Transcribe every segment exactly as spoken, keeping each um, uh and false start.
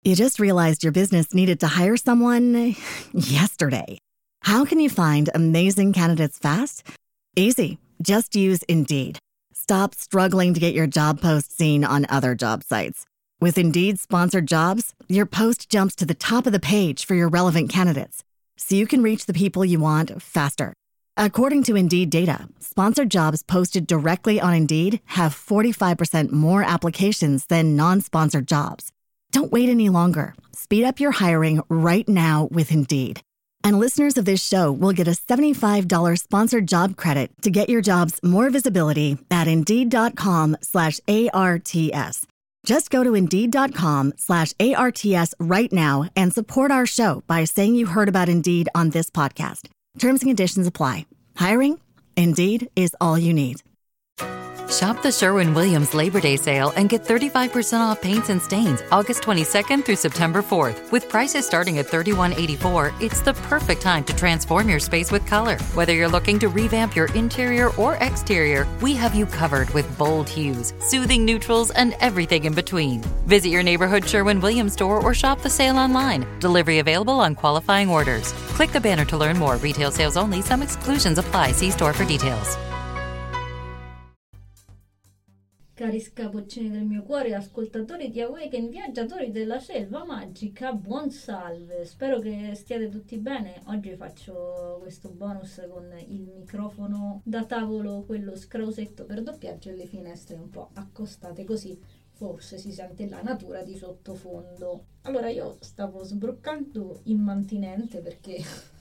You just realized your business needed to hire someone yesterday. How can you find amazing candidates fast? Easy. Just use Indeed. Stop struggling to get your job post seen on other job sites. With Indeed sponsored jobs, your post jumps to the top of the page for your relevant candidates, so you can reach the people you want faster. According to Indeed data, sponsored jobs posted directly on Indeed have forty-five percent more applications than non-sponsored jobs. Don't wait any longer. Speed up your hiring right now with Indeed. And listeners of this show will get a seventy-five dollars sponsored job credit to get your jobs more visibility at Indeed.com slash ARTS. Just go to Indeed.com slash ARTS right now and support our show by saying you heard about Indeed on this podcast. Terms and conditions apply. Hiring? Indeed is all you need. Shop the Sherwin-Williams Labor Day sale and get thirty-five percent off paints and stains August twenty-second through September fourth. With prices starting at thirty-one eighty-four, it's the perfect time to transform your space with color. Whether you're looking to revamp your interior or exterior, we have you covered with bold hues, soothing neutrals, and everything in between. Visit your neighborhood Sherwin-Williams store or shop the sale online. Delivery available on qualifying orders. Click the banner to learn more. Retail sales only. Some exclusions apply. See store for details. Cari scapoccioni del mio cuore, ascoltatori di Awaken, viaggiatori della selva magica, buon salve, spero che stiate tutti bene. Oggi faccio questo bonus con il microfono da tavolo, quello scrausetto per doppiaggio, e le finestre un po' accostate, così forse si sente la natura di sottofondo. Allora, io stavo sbroccando immantinente perché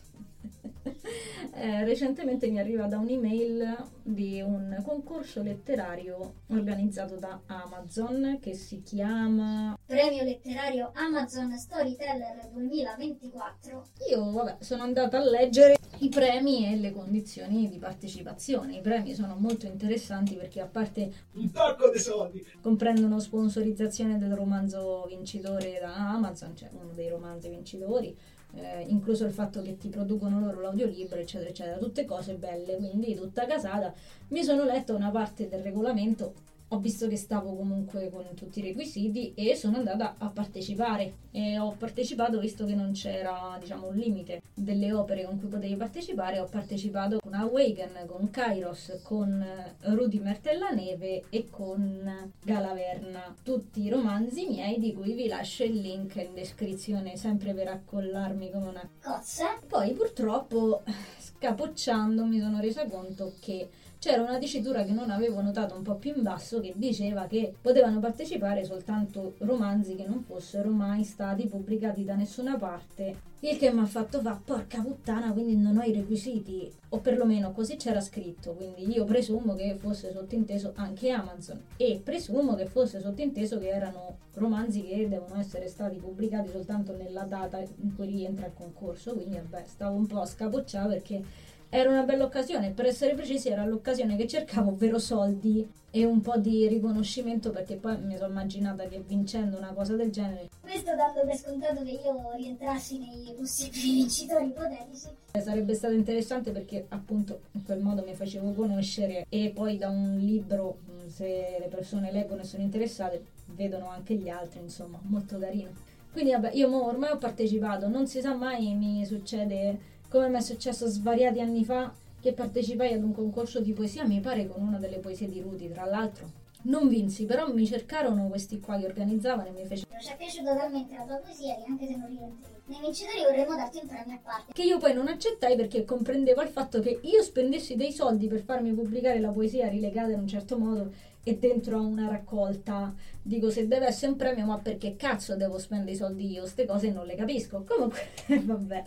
Eh, recentemente mi arriva da un'email di un concorso letterario organizzato da Amazon che si chiama Premio letterario Amazon Storyteller duemilaventiquattro. Io vabbè sono andata a leggere i premi e le condizioni di partecipazione. I premi sono molto interessanti perché, a parte un tocco di soldi, comprendono sponsorizzazione del romanzo vincitore da Amazon, cioè uno dei romanzi vincitori, Eh, incluso il fatto che ti producono loro l'audiolibro, eccetera eccetera, tutte cose belle, quindi tutta casata. Mi sono letta una parte del regolamento, ho visto che stavo comunque con tutti i requisiti e sono andata a partecipare, e ho partecipato visto che non c'era, diciamo, un limite delle opere con cui potevi partecipare. Ho partecipato con Awaken, con Kairos, con Rudy Martellaneve e con Galaverna, tutti i romanzi miei di cui vi lascio il link in descrizione, sempre per accollarmi come una cozza. Poi purtroppo, scapocciando, mi sono resa conto che c'era una dicitura che non avevo notato un po' più in basso, che diceva che potevano partecipare soltanto romanzi che non fossero mai stati pubblicati da nessuna parte, il che mi ha fatto fa porca puttana, quindi non ho i requisiti, o perlomeno così c'era scritto, quindi io presumo che fosse sottinteso anche Amazon, e presumo che fosse sottinteso che erano romanzi che devono essere stati pubblicati soltanto nella data in cui rientra il concorso. Quindi vabbè, stavo un po' a scapocciare perché era una bella occasione, per essere precisi era l'occasione che cercavo, ovvero soldi e un po' di riconoscimento, perché poi mi sono immaginata che vincendo una cosa del genere, questo dando per scontato che io rientrassi nei possibili vincitori ipotetici, sarebbe stato interessante, perché appunto in quel modo mi facevo conoscere, e poi da un libro, se le persone leggono e sono interessate, vedono anche gli altri, insomma, molto carino. Quindi vabbè, io mo ormai ho partecipato, non si sa mai, mi succede come mi è successo svariati anni fa, che partecipai ad un concorso di poesia, mi pare con una delle poesie di Rudy, tra l'altro. Non vinsi, però mi cercarono questi qua che organizzavano e mi fecero: ci è piaciuta talmente la tua poesia che anche se non rientri nei vincitori vorremmo darti un premio a parte. Che io poi non accettai, perché comprendevo il fatto che io spendessi dei soldi per farmi pubblicare la poesia rilegata in un certo modo e dentro a una raccolta. Dico, se deve essere un premio, ma perché cazzo devo spendere i soldi io? Ste cose non le capisco. Comunque, vabbè.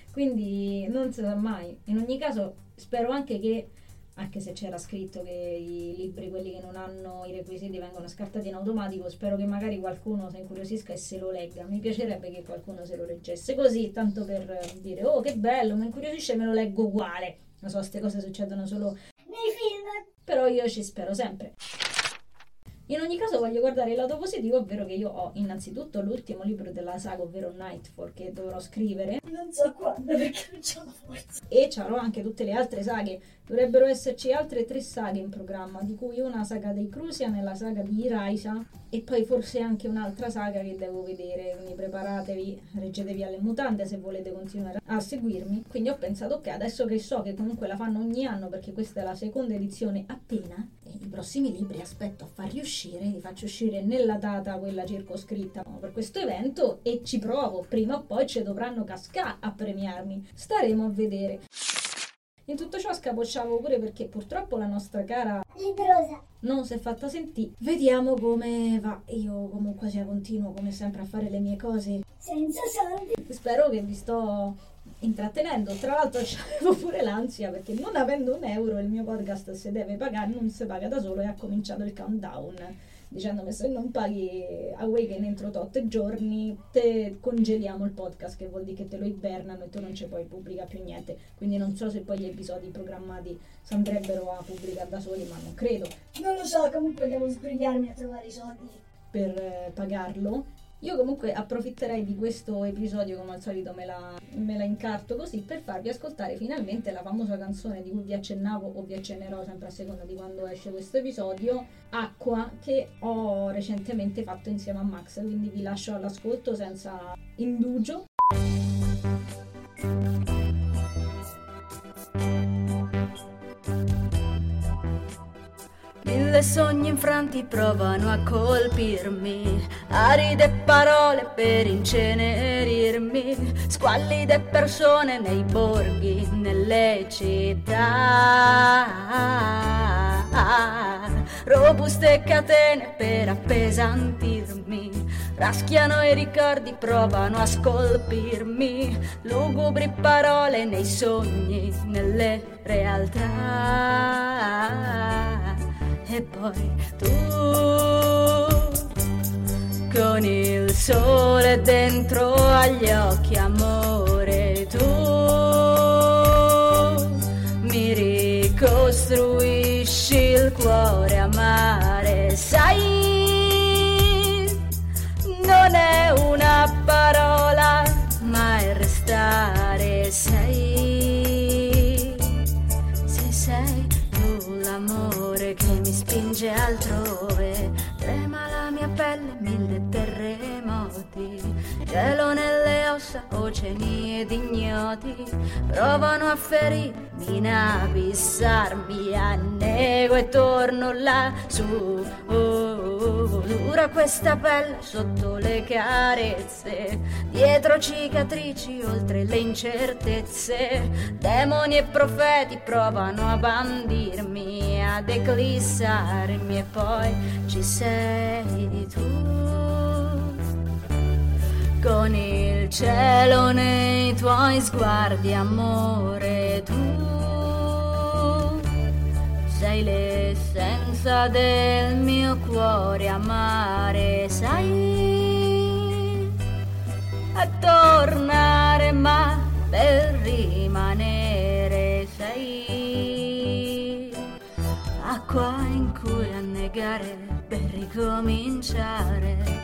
Quindi non si sa mai. In ogni caso spero anche che, anche se c'era scritto che i libri, quelli che non hanno i requisiti, vengono scartati in automatico, spero che magari qualcuno si incuriosisca e se lo legga. Mi piacerebbe che qualcuno se lo leggesse, così tanto per dire: oh che bello, mi incuriosisce, me lo leggo uguale. Non so, queste cose succedono solo nei film, però io ci spero sempre. In ogni caso voglio guardare il lato positivo, ovvero che io ho innanzitutto l'ultimo libro della saga, ovvero Nightfall, che dovrò scrivere. Non so quando, perché non c'ho la forza. E c'avrò anche tutte le altre saghe. Dovrebbero esserci altre tre saghe in programma, di cui una saga dei Crucian e la saga di Raisa, e poi forse anche un'altra saga che devo vedere, quindi preparatevi, reggetevi alle mutande se volete continuare a seguirmi. Quindi ho pensato, ok, adesso che so che comunque la fanno ogni anno, perché questa è la seconda edizione appena, e i prossimi libri aspetto a farli uscire, li faccio uscire nella data quella circoscritta per questo evento, e ci provo, prima o poi ci dovranno cascare a premiarmi, staremo a vedere. In tutto ciò scapocciavo pure perché purtroppo la nostra cara Librosa non si è fatta sentire. Vediamo come va. Io comunque sia continuo come sempre a fare le mie cose senza soldi. Spero che vi sto intrattenendo. Tra l'altro c'avevo pure l'ansia perché non avendo un euro il mio podcast si deve pagare, non si paga da solo, e ha cominciato il countdown dicendomi se non paghi Awaken entro tot giorni te congeliamo il podcast, che vuol dire che te lo ibernano e tu non ci puoi pubblicare più niente. Quindi non so se poi gli episodi programmati si andrebbero a pubblicare da soli, ma non credo, Non lo so, comunque devo sbrigarmi a trovare i soldi. per eh, pagarlo. Io comunque approfitterei di questo episodio, come al solito me la, me la incarto così, per farvi ascoltare finalmente la famosa canzone di cui vi accennavo o vi accennerò sempre a seconda di quando esce questo episodio, Acqua, che ho recentemente fatto insieme a Max, quindi vi lascio all'ascolto senza indugio. Mille sogni infranti provano a colpirmi, aride parole per incenerirmi, squallide persone nei borghi, nelle città, robuste catene per appesantirmi, raschiano i ricordi, provano a scolpirmi, lugubri parole nei sogni, nelle realtà. E poi tu, con il sole dentro agli occhi, amore, tu mi ricostruisci il cuore, amare, sai, non è una parola, ma è restare, sei, se sei tu l'amore che mi spinge altrove, trema la mia pelle, mille terremoti, gelo nelle ossa, oceani ed ignoti, provano a ferirmi, inabissarmi, annego e torno là su, oh, oh, dura questa pelle sotto le carezze, dietro cicatrici, oltre le incertezze, demoni e profeti provano a bandirmi, ad eclissarmi, e poi ci sei tu, con il cielo nei tuoi sguardi, amore, tu sei l'essenza del mio cuore, amare, sai, a tornare ma per rimanere, sei acqua in cui annegare per ricominciare.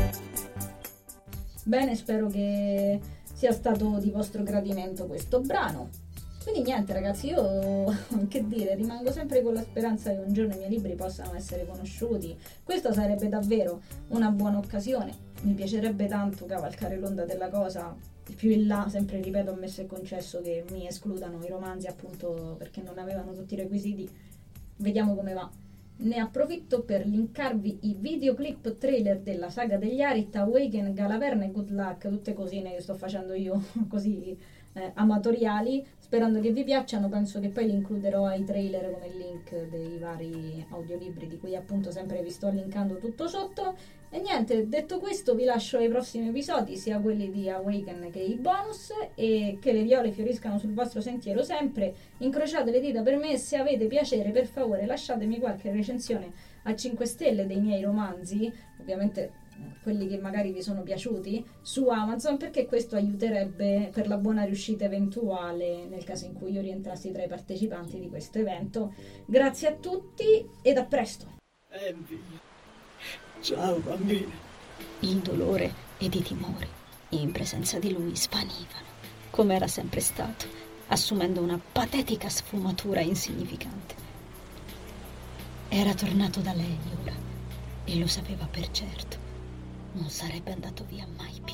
Bene, spero che sia stato di vostro gradimento questo brano. Quindi niente ragazzi, io che dire, rimango sempre con la speranza che un giorno i miei libri possano essere conosciuti. Questa sarebbe davvero una buona occasione. Mi piacerebbe tanto cavalcare l'onda della cosa. Più in là, sempre ripeto, ammesso e concesso che mi escludano i romanzi appunto perché non avevano tutti i requisiti. Vediamo come va. Ne approfitto per linkarvi i videoclip trailer della saga degli Arit, Awaken, Galaverna e Good Luck, tutte cosine che sto facendo io così eh, amatoriali, sperando che vi piacciono. Penso che poi li includerò ai trailer come link dei vari audiolibri di cui appunto sempre vi sto linkando tutto sotto. E niente, detto questo vi lascio ai prossimi episodi, sia quelli di Awaken che i bonus, e che le viole fioriscano sul vostro sentiero sempre. Incrociate le dita per me, e se avete piacere per favore lasciatemi qualche recensione a cinque stelle dei miei romanzi, ovviamente quelli che magari vi sono piaciuti, su Amazon, perché questo aiuterebbe per la buona riuscita eventuale nel caso in cui io rientrassi tra i partecipanti di questo evento. Grazie a tutti ed a presto! Envy. Ciao, bambina. Il dolore ed i timori in presenza di lui svanivano, come era sempre stato, assumendo una patetica sfumatura insignificante. Era tornato da lei ora e lo sapeva per certo. Non sarebbe andato via mai più.